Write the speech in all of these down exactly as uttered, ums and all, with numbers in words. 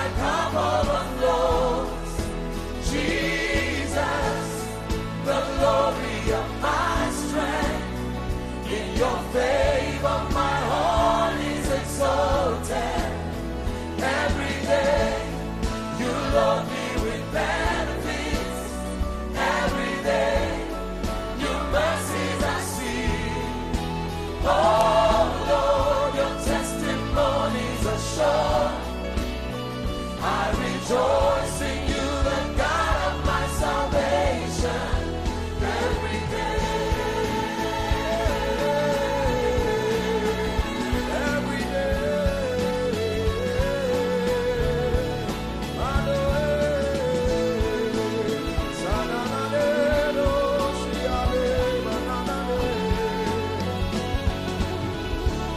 cup overflows. Jesus, the glory of my strength. In your favor, my heart is exalted. Every day, you load me with benefits. Every day, your mercies I see. Oh Lord, your testimonies are sure. I rejoice in you, the God of my salvation. Every day, every day.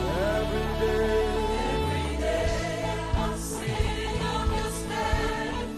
Every day I sing of your steadfast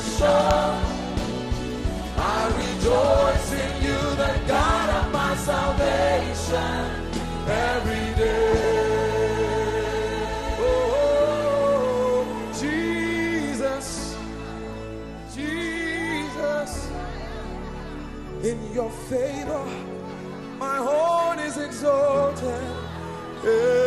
assured. I rejoice in you, the God of my salvation, every day. Oh, Jesus, Jesus, in your favor, my horn is exalted. Yeah.